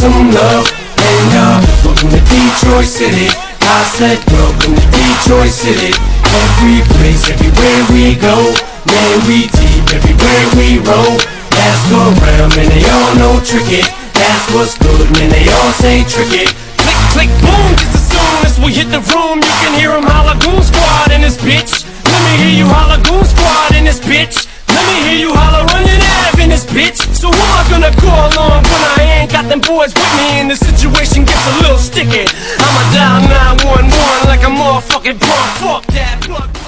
some love. And welcome to Detroit City. I said welcome to Detroit City. Every place, everywhere we go, man, we deep everywhere we roll. Ask around, man, they all know tricky. That's what's good, man, they all say tricky. Click, click, boom, just as soon as we hit the room, you can hear them holla Goon Squad in this bitch. Let me hear you holla Goon Squad in this bitch. Let me hear you holla Runyon Ave in this bitch. So who am I gonna call on when I ain't got them boys with me and the situation gets a little sticky? I'ma dial 911 like a motherfucking punk. Fuck that.